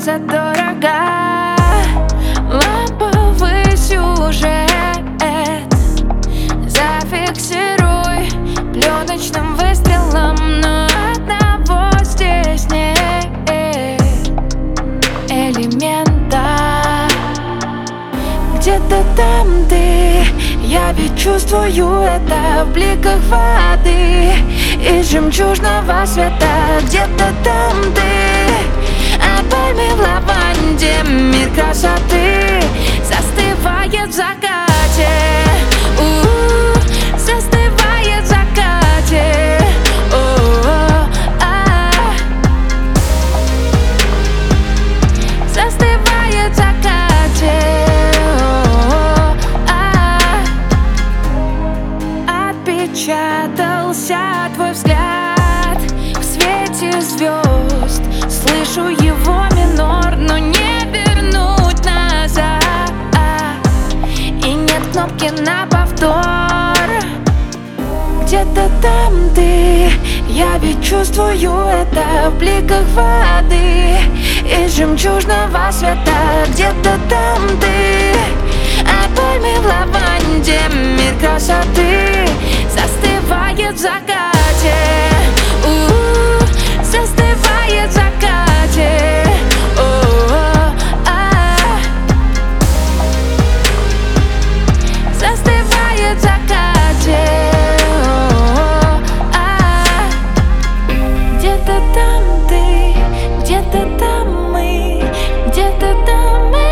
задорого. Ламповый сюжет зафиксируй пленочным выстрелом, но одного здесь нет элемента. Где-то там ты, я ведь чувствую это в бликах воды из жемчужного света. Где-то там ты, а пальмы в лаванде, мир красоты застывает в закате. Застывает в закате. Застывает в закате. Отпечатался твой взгляд в свете звезд. Слышу его минор, но не вернуть назад. И нет кнопки на повтор. Где-то там ты, я ведь чувствую это в бликах воды из жемчужного света. Где-то там ты, а пальмы в лаванде, мир красоты застывает в закате. Застывает в закате. Застывает в закате. Где-то там ты, где-то там мы, где-то там мы.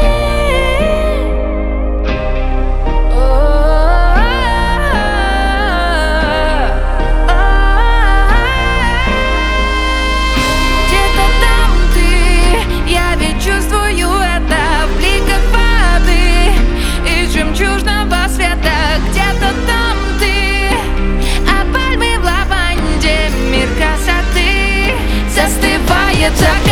Где-то там ты, я ведь чувствую это в бликах воды из жемчужного света. Где-то там ты, а пальмы в лаванде, мир красоты застывает в закате.